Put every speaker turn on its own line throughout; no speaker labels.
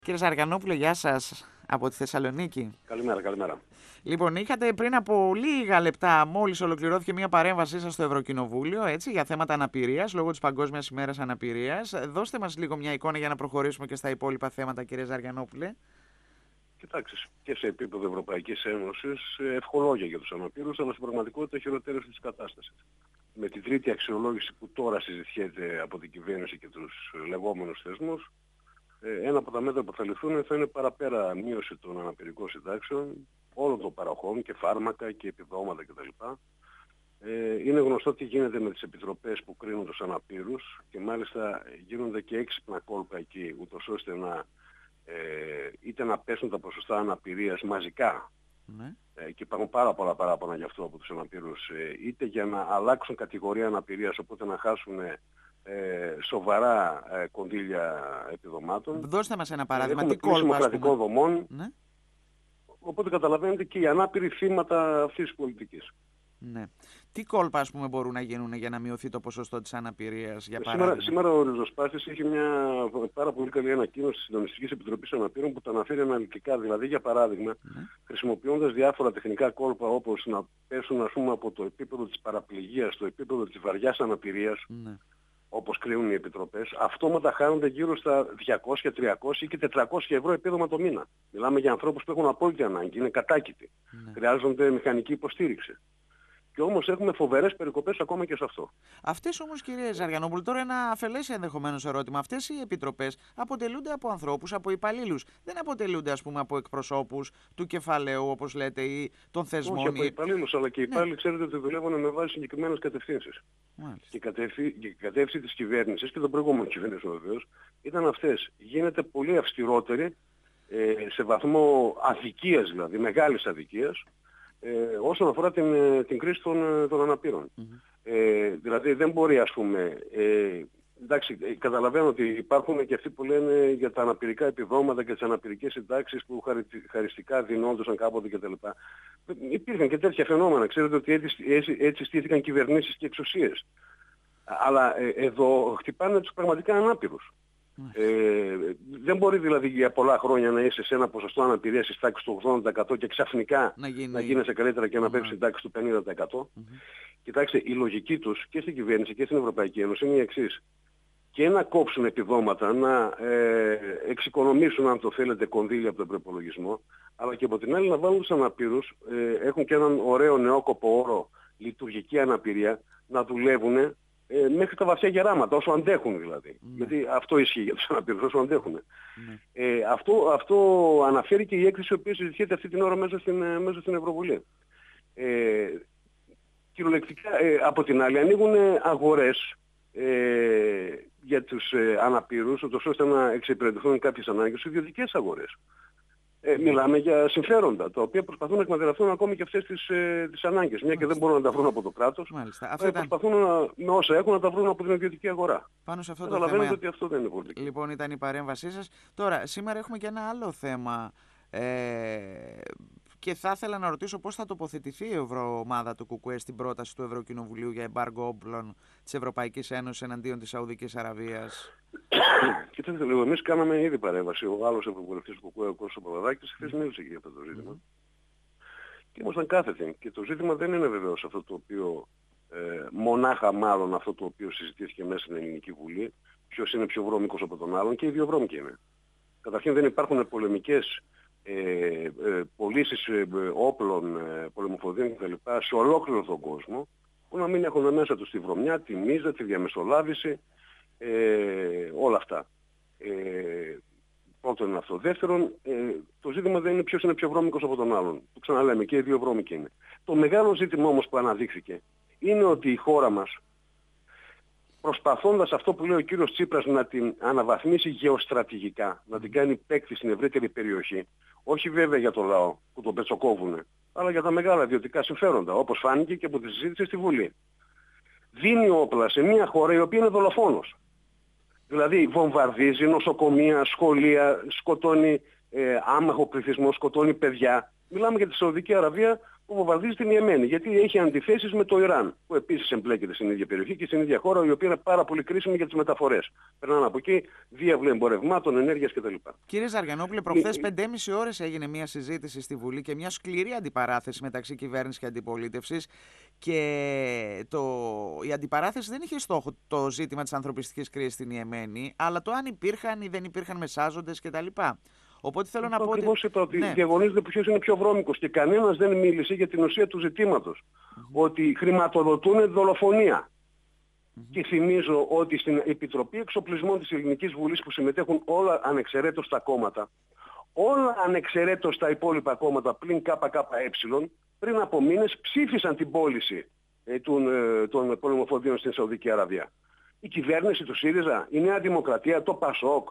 Κύριε Ζαργανόπουλε, γεια σας από τη Θεσσαλονίκη.
Καλημέρα, καλημέρα.
Λοιπόν, είχατε πριν από λίγα λεπτά, μόλις ολοκληρώθηκε μια παρέμβασή σας στο Ευρωκοινοβούλιο, έτσι, για θέματα αναπηρίας, λόγω της Παγκόσμιας ημέρας αναπηρίας. Δώστε μας λίγο μια εικόνα για να προχωρήσουμε και στα υπόλοιπα θέματα, κύριε Ζαργανόπουλε.
Κοιτάξτε, και σε επίπεδο Ευρωπαϊκής Ένωσης ευχολόγια για τους αναπήρους, αλλά στην πραγματικότητα χειροτέρευση της κατάστασης. Με την τρίτη αξιολόγηση που τώρα συζητιέται από την κυβέρνηση και τους λεγόμενους θεσμούς, ένα από τα μέτρα που θα ληφθούν θα είναι παραπέρα μείωση των αναπηρικών συντάξεων, όλων των παροχών και φάρμακα και επιδόματα κτλ. Είναι γνωστό τι γίνεται με τις επιτροπές που κρίνουν τους αναπήρους και μάλιστα γίνονται και έξυπνα κόλπα εκεί, ούτως ώστε να είτε να πέσουν τα ποσοστά αναπηρίας μαζικά, και υπάρχουν πάρα πολλά παράπονα γι' αυτό από τους αναπήρους, είτε για να αλλάξουν κατηγορία αναπηρίας, οπότε να χάσουν σοβαρά κονδύλια επιδομάτων.
Δώστε μας ένα παράδειγμα.
Έχουμε κλείσιμο κρατικών δομών, οπότε καταλαβαίνετε και οι ανάπηροι θύματα αυτής της πολιτικής.
Ναι. Τι κόλπα, ας πούμε, μπορούν να γίνουν για να μειωθεί το ποσοστό της αναπηρίας, για παράδειγμα?
Σήμερα ο ριζοσπάστης είχε μια πάρα πολύ καλή ανακοίνωση της Συντονιστικής Επιτροπής Αναπήρων που τα αναφέρει αναλυτικά. Δηλαδή, για παράδειγμα, χρησιμοποιώντας διάφορα τεχνικά κόλπα, όπως να πέσουν, ας πούμε, από το επίπεδο της παραπληγίας στο επίπεδο της βαριάς αναπηρίας, όπως κρίνουν οι επιτροπές, αυτόματα χάνονται γύρω στα 200, 300 ή και 400 ευρώ επίδομα το μήνα. Μιλάμε για ανθρώπους που έχουν απόλυτη ανάγκη, είναι κατάκητοι, χρειάζονται μηχανική υποστήριξη. Και όμως έχουμε φοβερές περικοπές ακόμα και σε αυτό.
Αυτές όμως, κύριε Ζαργανόπουλο, τώρα ένα αφελές ενδεχομένως ερώτημα. Αυτές οι επιτροπές αποτελούνται από ανθρώπους, από υπαλλήλους. Δεν αποτελούνται, ας πούμε, από εκπροσώπους του κεφαλαίου, όπως λέτε, ή των θεσμών.
Όχι από υπαλλήλους, αλλά και οι υπάλληλοι ξέρετε ότι δουλεύουν με βάση συγκεκριμένες κατευθύνσεις. Και η κατεύθυνση της κυβέρνησης και των προηγούμενων κυβερνήσεων βεβαίως ήταν αυτές. Γίνεται πολύ αυστηρότερη, σε βαθμό αδικίας δηλαδή, μεγάλης αδικίας, όσον αφορά την κρίση των αναπήρων. Δηλαδή δεν μπορεί, ας πούμε, εντάξει, καταλαβαίνω ότι υπάρχουν και αυτοί που λένε για τα αναπηρικά επιδόματα και τις αναπηρικές συντάξεις που χαριστικά δινόντουσαν κάποτε κτλ. Υπήρχαν και τέτοια φαινόμενα. Ξέρετε ότι έτσι στήθηκαν κυβερνήσεις και εξουσίες. Αλλά εδώ χτυπάνε τους πραγματικά ανάπηρους. Δεν μπορεί δηλαδή για πολλά χρόνια να είσαι σε ένα ποσοστό αναπηρίας της τάξης του 80% και ξαφνικά να γίνεσαι καλύτερα και να πέφτει στην τάξη του 50%. Κοιτάξτε, η λογική τους και στην κυβέρνηση και στην Ευρωπαϊκή Ένωση είναι η εξής. Και να κόψουν επιδόματα, να εξοικονομήσουν, αν το θέλετε, κονδύλια από τον προϋπολογισμό, αλλά και από την άλλη να βάλουν τους αναπήρους, έχουν και έναν ωραίο νεόκοπο όρο, λειτουργική αναπηρία, να δουλεύουν μέχρι τα βαθιά γεράματα, όσο αντέχουν δηλαδή. Γιατί αυτό ισχύει για τους αναπήρους, όσο αντέχουν. Αυτό αναφέρει και η έκθεση η οποία συζητιέται αυτή την ώρα μέσα στην Ευρωβουλή. Κυριολεκτικά, από την άλλη, ανοίγουν αγορές για τους αναπήρους, ώστε να εξυπηρετηθούν κάποιες ανάγκες, ιδιωτικές αγορές. Μιλάμε για συμφέροντα, τα οποία προσπαθούν να εκμεταλλευτούν ακόμη και αυτές τις ανάγκες. Μια και δεν μπορούν να τα βρουν από το κράτος, προσπαθούν με όσα έχουν να τα βρουν από την ιδιωτική αγορά.
Πάνω σε αυτό το
θέμα.
θέμα,
ότι αυτό δεν είναι πολιτική.
Λοιπόν, ήταν η παρέμβασή σας. Τώρα, σήμερα έχουμε και ένα άλλο θέμα. Και θα ήθελα να ρωτήσω πώς θα τοποθετηθεί η Ευρωομάδα του ΚΚΕ στην πρόταση του Ευρωκοινοβουλίου για εμπάργκο όπλων της Ευρωπαϊκής Ένωσης εναντίον της Σαουδικής Αραβίας.
Κοιτάξτε λίγο, εμείς κάναμε ήδη παρέμβαση. Ο άλλος ευρωβουλευτής του ΚΚΕ, ο Κώστας Παπαδάκης, χθες μίλησε για αυτό το ζήτημα. Και ήμασταν κάθετοι. Και το ζήτημα δεν είναι βεβαίως αυτό το οποίο, μονάχα μάλλον αυτό το οποίο συζητήθηκε μέσα στην Ελληνική Βουλή, ποιος είναι πιο βρώμικος από τον άλλον, και οι δύο βρώμικοι είναι. Καταρχήν δεν υπάρχουν πολεμικές πωλήσεις όπλων, πολεμοφοδίων κτλ. Σε ολόκληρο τον κόσμο, που να μην έχουν μέσα τους τη βρωμιά, τη μίζα, τη διαμεσολάβηση, όλα αυτά. Πρώτον είναι αυτό. Δεύτερον, το ζήτημα δεν είναι ποιος είναι πιο βρώμικος από τον άλλον. Το ξαναλέμε, και οι δύο βρώμικοι είναι. Το μεγάλο ζήτημα όμως που αναδείχθηκε είναι ότι η χώρα μας, προσπαθώντας αυτό που λέει ο κύριος Τσίπρας να την αναβαθμίσει γεωστρατηγικά, να την κάνει παίκτη στην ευρύτερη περιοχή, όχι βέβαια για το λαό που τον πετσοκόβουνε, αλλά για τα μεγάλα ιδιωτικά συμφέροντα, όπως φάνηκε και από τη συζήτηση στη Βουλή. Δίνει όπλα σε μια χώρα η οποία είναι δολοφόνος. Δηλαδή βομβαρδίζει νοσοκομεία, σχολεία, σκοτώνει άμαχο πληθυσμό, σκοτώνει παιδιά. Μιλάμε για τη Σαουδική Αραβία, που βομβαρδίζει την Ιεμένη. Γιατί έχει αντιθέσεις με το Ιράν, που επίσης εμπλέκεται στην ίδια περιοχή και στην ίδια χώρα, η οποία είναι πάρα πολύ κρίσιμη για τις μεταφορές. Περνάνε από εκεί διάβλοι εμπορευμάτων, ενέργειας κτλ.
Κύριε Ζαριανόπουλε, προχθές 5,5 ώρες έγινε μια συζήτηση στη Βουλή και μια σκληρή αντιπαράθεση μεταξύ κυβέρνησης και αντιπολίτευσης. Και η αντιπαράθεση δεν είχε στόχο το ζήτημα της ανθρωπιστικής κρίσης στην Ιεμένη, αλλά το αν υπήρχαν ή δεν υπήρχαν μεσάζοντες κτλ. Οπότε θέλω να πω ότι...
Ακριβώς είπα ότι διαγωνίζεται ποιος είναι πιο βρώμικος και κανένας δεν μίλησε για την ουσία του ζητήματος. Ότι χρηματοδοτούν δολοφονία. Και θυμίζω ότι στην Επιτροπή Εξοπλισμών της Ελληνικής Βουλής που συμμετέχουν όλα ανεξαιρέτως τα κόμματα, όλα ανεξαιρέτως τα υπόλοιπα κόμματα πλην ΚΚΕ, πριν από μήνες ψήφισαν την πώληση των πολεμοφοδίων στην Σαουδική Αραβία. Η κυβέρνηση του ΣΥΡΙΖΑ, η Νέα Δημοκρατία, το ΠΑΣΟΚ,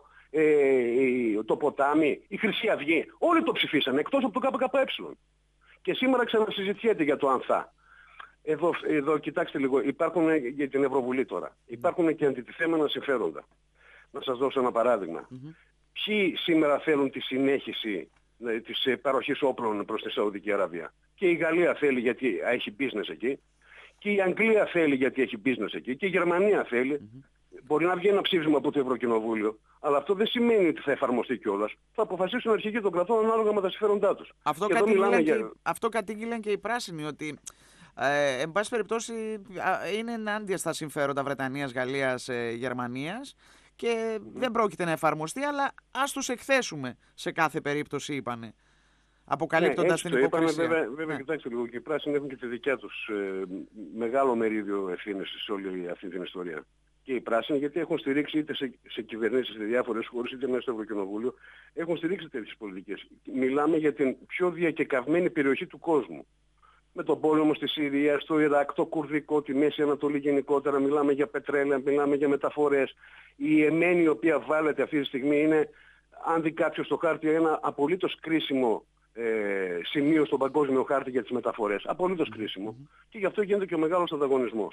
το Ποτάμι, η Χρυσή Αυγή, όλοι το ψηφίσαν εκτός από το ΚΚΕ. Και σήμερα ξανασυζητιέται για το αν θα. Εδώ κοιτάξτε λίγο, υπάρχουν για την Ευρωβουλή τώρα, υπάρχουν και αντιτιθέμενα συμφέροντα. Να σας δώσω ένα παράδειγμα. Ποιοι σήμερα θέλουν τη συνέχιση της παροχής όπλων προς τη Σαουδική Αραβία? Και η Γαλλία θέλει γιατί έχει business εκεί, και η Αγγλία θέλει γιατί έχει business εκεί, και η Γερμανία θέλει. Μπορεί να βγει ένα ψήφισμα από το Ευρωκοινοβούλιο, αλλά αυτό δεν σημαίνει ότι θα εφαρμοστεί κιόλας. Θα αποφασίσουν αρχηγοί των κρατών ανάλογα με τα συμφέροντά τους.
Αυτό κατήγγειλαν και οι πράσινοι, ότι εν πάση περιπτώσει είναι ενάντια στα συμφέροντα Βρετανίας, Γαλλίας, Γερμανίας και δεν πρόκειται να εφαρμοστεί, αλλά ας τους εκθέσουμε σε κάθε περίπτωση, είπανε. Αποκαλύπτοντας την υποκρισία.
Βέβαια, κοιτάξτε λίγο, και οι πράσινοι έχουν και τη δικιά τους μεγάλο μερίδιο ευθύνες σε όλη αυτή την ιστορία. Και οι πράσινοι, γιατί έχουν στηρίξει είτε σε κυβερνήσεις σε διάφορες χώρες, είτε μέσα στο Ευρωκοινοβούλιο, έχουν στηρίξει τέτοιες πολιτικές. Μιλάμε για την πιο διακεκαυμένη περιοχή του κόσμου. Με τον πόλεμο στη Συρία, στο Ιράκ, το Κουρδικό, τη Μέση Ανατολή γενικότερα, μιλάμε για πετρέλαια, μιλάμε για μεταφορές. Η Ιεμένη, η οποία βάλεται αυτή τη στιγμή, είναι, αν δει κάποιος στο χάρτη, ένα απολύτως κρίσιμο σημείο στον παγκόσμιο χάρτη για τις μεταφορές. Απολύτως κρίσιμο. Και γι' αυτό γίνεται και ο μεγάλος ανταγωνισμός.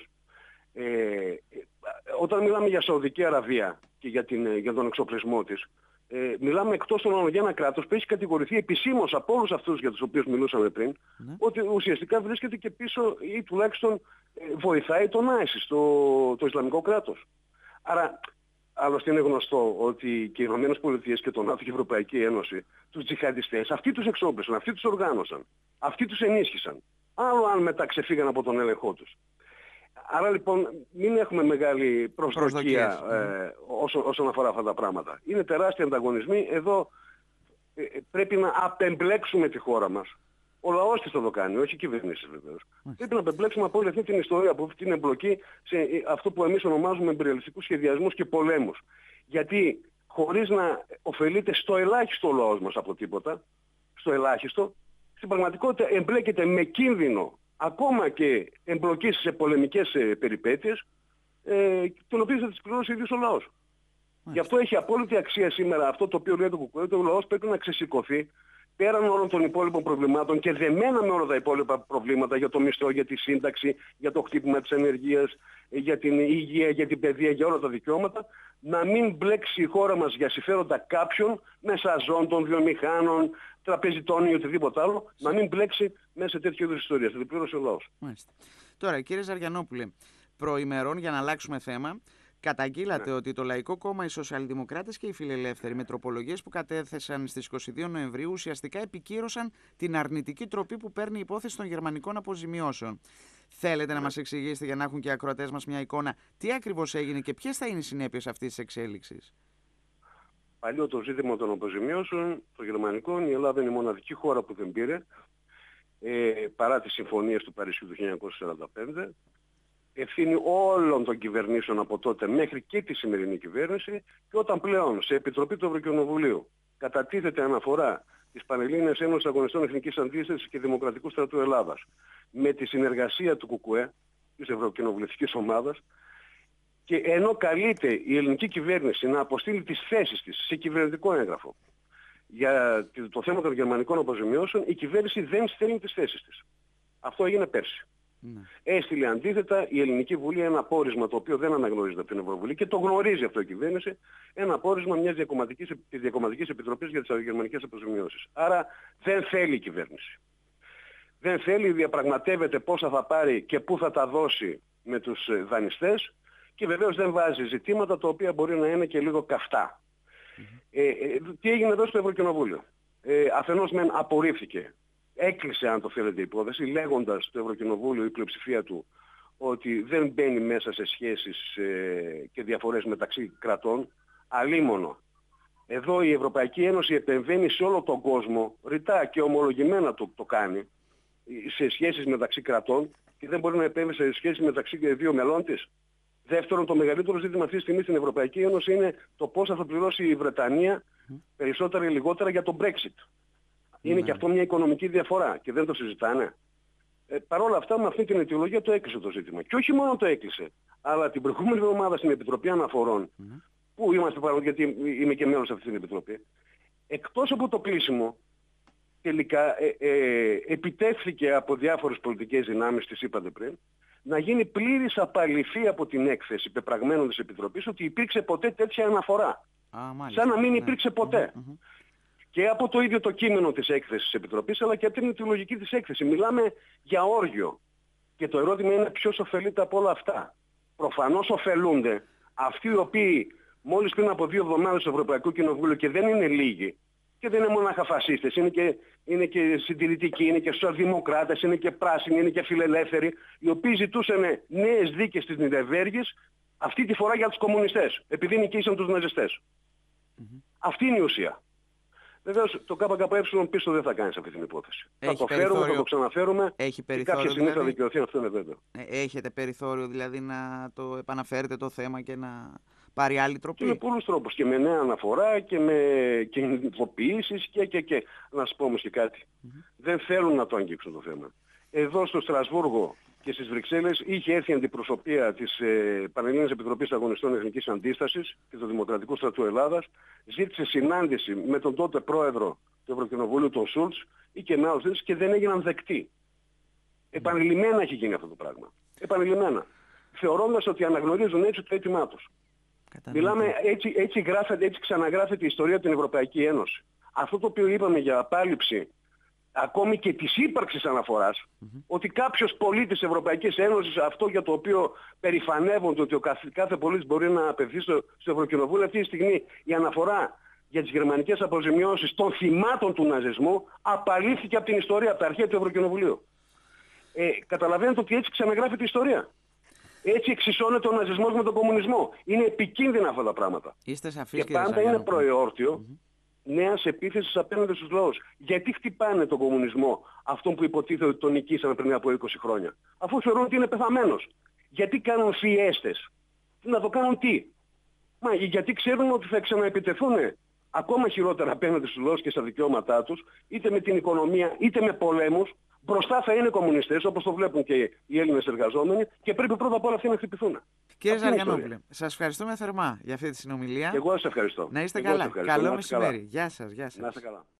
Όταν μιλάμε για Σαουδική Αραβία και για τον εξοπλισμό της, μιλάμε εκτός των άλλων για ένα κράτος που έχει κατηγορηθεί επισήμως από όλους αυτούς για τους οποίους μιλούσαμε πριν, ότι ουσιαστικά βρίσκεται και πίσω ή τουλάχιστον βοηθάει τον ISIS, το Ισλαμικό κράτος. Άρα, άλλωστε είναι γνωστό ότι και οι ΗΠΑ και το ΝΑΤΟ και η Ευρωπαϊκή Ένωση, τους τζιχαντιστές, αυτοί τους εξόπλισαν, αυτοί τους οργάνωσαν, αυτοί τους ενίσχυσαν. Άλλο αν μετά ξεφύγαν από τον έλεγχό τους. Άρα λοιπόν μην έχουμε μεγάλη προσδοκία όσον αφορά αυτά τα πράγματα. Είναι τεράστιοι ανταγωνισμοί. Εδώ πρέπει να απεμπλέξουμε τη χώρα μας. Ο λαός της το κάνει, όχι οι κυβερνήσεις βεβαίως. Πρέπει να απεμπλέξουμε από όλη αυτή την ιστορία, από αυτή την εμπλοκή σε αυτό που εμείς ονομάζουμε εμπειριαλιστικούς σχεδιασμούς και πολέμους. Γιατί χωρίς να ωφελείται στο ελάχιστο ο λαός μας από τίποτα, στο ελάχιστο, στην πραγματικότητα εμπλέκεται με κίνδυνο ακόμα και εμπλοκή σε πολεμικές περιπέτειες, τον οποίο θα τις πληρώσει ο ίδιος ο λαός. Γι' αυτό έχει απόλυτη αξία σήμερα αυτό το οποίο λέει το ΚΚΕ, ότι ο λαός πρέπει να ξεσηκωθεί πέραν όλων των υπόλοιπων προβλημάτων και δεμένα με όλα τα υπόλοιπα προβλήματα για το μισθό, για τη σύνταξη, για το χτύπημα της ενεργείας, για την υγεία, για την παιδεία, για όλα τα δικαιώματα, να μην μπλέξει η χώρα μας για συμφέροντα κάποιων, μεσαζόντων, βιομηχάνων, τραπεζιτών ή οτιδήποτε άλλο, να μην μπλέξει μέσα σε τέτοιου είδους ιστορίες. Θα την πλήρωσε ο λαός.
Τώρα, κύριε Ζαριανόπουλε, προημερών, για να αλλάξουμε θέμα, καταγγείλατε ότι το Λαϊκό Κόμμα, οι Σοσιαλδημοκράτες και οι Φιλελεύθεροι με τροπολογίες που κατέθεσαν στις 22 Νοεμβρίου ουσιαστικά επικύρωσαν την αρνητική τροπή που παίρνει η υπόθεση των γερμανικών αποζημιώσεων. Θέλετε να μας εξηγήσετε, για να έχουν και οι ακροατές μας μια εικόνα, τι ακριβώς έγινε και ποιες θα είναι οι συνέπειες αυτής της εξέλιξης?
Παλιό το ζήτημα των αποζημιώσεων των γερμανικών, η Ελλάδα είναι η μοναδική χώρα που δεν πήρε, παρά τις συμφωνίες του Παρισιού του 1945. Ευθύνη όλων των κυβερνήσεων από τότε μέχρι και τη σημερινή κυβέρνηση, και όταν πλέον σε Επιτροπή του Ευρωκοινοβουλίου κατατίθεται αναφορά της Πανελλήνιας Ένωσης Αγωνιστών Εθνικής Αντίστασης και Δημοκρατικού Στρατού Ελλάδας με τη συνεργασία του ΚΚΕ, της Ευρωκοινοβουλευτικής Ομάδας, και ενώ καλείται η ελληνική κυβέρνηση να αποστείλει τις θέσεις της σε κυβερνητικό έγγραφο για το θέμα των γερμανικών αποζημιώσεων, η κυβέρνηση δεν στέλνει τις θέσεις της. Αυτό έγινε πέρσι. Έστειλε αντίθετα η Ελληνική Βουλή ένα πόρισμα το οποίο δεν αναγνωρίζεται από την Ευρωβουλή και το γνωρίζει αυτό η κυβέρνηση, ένα πόρισμα μιας διακομματικής επιτροπής για τις γερμανικές αποζημιώσεις. Άρα δεν θέλει η κυβέρνηση. Δεν θέλει, διαπραγματεύεται πόσα θα πάρει και πού θα τα δώσει με τους δανειστές και βεβαίως δεν βάζει ζητήματα τα οποία μπορεί να είναι και λίγο καυτά. Τι έγινε εδώ στο Ευρωκοινοβούλιο? Αφενός μεν απορρίφθηκε, έκλεισε αν το θέλετε η υπόθεση, λέγοντας στο Ευρωκοινοβούλιο η πλειοψηφία του ότι δεν μπαίνει μέσα σε σχέσεις και διαφορές μεταξύ κρατών, αλίμονο. Εδώ η Ευρωπαϊκή Ένωση επεμβαίνει σε όλο τον κόσμο, ρητά και ομολογημένα το κάνει, σε σχέσεις μεταξύ κρατών και δεν μπορεί να επέμβει σε σχέσεις μεταξύ δύο μελών της. Δεύτερον, το μεγαλύτερο ζήτημα αυτή τη στιγμή στην Ευρωπαϊκή Ένωση είναι το πόσα θα πληρώσει η Βρετανία περισσότερα ή λιγότερα για το Brexit. Είναι και αυτό μια οικονομική διαφορά και δεν το συζητάνε. Παρ' όλα αυτά, με αυτή την αιτιολογία το έκλεισε το ζήτημα. Και όχι μόνο το έκλεισε, αλλά την προηγούμενη εβδομάδα στην Επιτροπή Αναφορών, που είμαστε παρόν, γιατί είμαι και μέλος αυτή την Επιτροπή, εκτός από το κλείσιμο, τελικά επιτεύχθηκε από διάφορες πολιτικές δυνάμεις, τις είπατε πριν, να γίνει πλήρης απαλυφή από την έκθεση πεπραγμένων της Επιτροπής ότι υπήρξε ποτέ τέτοια αναφορά. Σαν να μην υπήρξε ποτέ. Και από το ίδιο το κείμενο της έκθεσης της Επιτροπής, αλλά και από την αιτιολογική της έκθεση. Μιλάμε για όργιο. Και το ερώτημα είναι ποιος ωφελείται από όλα αυτά. Προφανώς ωφελούνται αυτοί οι οποίοι μόλις πριν από 2 εβδομάδες στο Ευρωπαϊκό Κοινοβούλιο, και δεν είναι λίγοι, και δεν είναι μονάχα φασίστες, είναι και συντηρητικοί, είναι και σοσιαλδημοκράτες, είναι και πράσινοι, είναι και φιλελεύθεροι, οι οποίοι ζητούσαν νέες δίκες στις Νιρεμβέργης, αυτή τη φορά για τους κομμουνιστές, επειδή νικήσαν τους ναζιστές. Αυτή είναι η ουσία. Βεβαίως το ΚΚΕ πίσω δεν θα κάνει σε αυτή την υπόθεση. Θα το φέρουμε, θα το ξαναφέρουμε και κάποια στιγμή θα δικαιωθεί, αυτό είναι βέβαιο.
Έχετε περιθώριο δηλαδή να το επαναφέρετε το θέμα και να πάρει άλλη τροπή?
Και με πολλούς τρόπους. Και με νέα αναφορά και με κινητοποιήσεις και. Να σας πω όμως και κάτι. Δεν θέλουν να το αγγίξουν το θέμα. Εδώ στο Στρασβούργο και στις Βρυξέλλες είχε έρθει η αντιπροσωπεία της Πανελλήνιας Επιτροπής Αγωνιστών Εθνικής Αντίστασης και του Δημοκρατικού Στρατού Ελλάδας, ζήτησε συνάντηση με τον τότε πρόεδρο του Ευρωκοινοβουλίου, τον Σούλτς, ή και με άλλους, και δεν έγιναν δεκτοί. Επανειλημμένα έχει γίνει αυτό το πράγμα. Επανειλημμένα. Θεωρώντας ότι αναγνωρίζουν έτσι το αίτημά τους. Μιλάμε, έτσι ξαναγράφεται η ιστορία την Ευρωπαϊκή Ένωση. Αυτό το οποίο είπαμε για απάλληψη ακόμη και της ύπαρξης αναφοράς, ότι κάποιος πολίτης της Ευρωπαϊκής Ένωσης, αυτό για το οποίο περηφανεύονται ότι ο κάθε πολίτης μπορεί να απευθύνει στο Ευρωκοινοβούλιο, αυτή τη στιγμή η αναφορά για τις γερμανικές αποζημιώσεις των θυμάτων του ναζισμού απαλήφθηκε από την ιστορία, από τα αρχαία του Ευρωκοινοβουλίου. Καταλαβαίνετε ότι έτσι ξαναγράφεται η ιστορία. Έτσι εξισώνεται ο ναζισμός με τον κομμουνισμό. Είναι επικίνδυνα αυτά τα πράγματα.
Είστε σαφείς,
και πάντα είναι προεόρτιο νέας επίθεσης απέναντι στους λαούς. Γιατί χτυπάνε τον κομμουνισμό, αυτόν που υποτίθεται ότι τον νικήσαμε πριν από 20 χρόνια, αφού θεωρούν ότι είναι πεθαμένος? Γιατί κάνουν φιέστες? Να το κάνουν τι? Γιατί ξέρουν ότι θα ξαναεπιτεθούν ακόμα χειρότερα απέναντι στους λαούς και στα δικαιώματά τους, είτε με την οικονομία είτε με πολέμους. Μπροστά θα είναι κομμουνιστές, όπως το βλέπουν και οι Έλληνες εργαζόμενοι, και πρέπει πρώτα απ' όλα αυτοί να χτυπηθούν.
Κύριε Ζαριανόπουλε, σας ευχαριστούμε θερμά για αυτή τη συνομιλία.
Και εγώ σας ευχαριστώ.
Να είστε καλά. Καλό μεσημέρι. Γεια σας.
Να είστε καλά.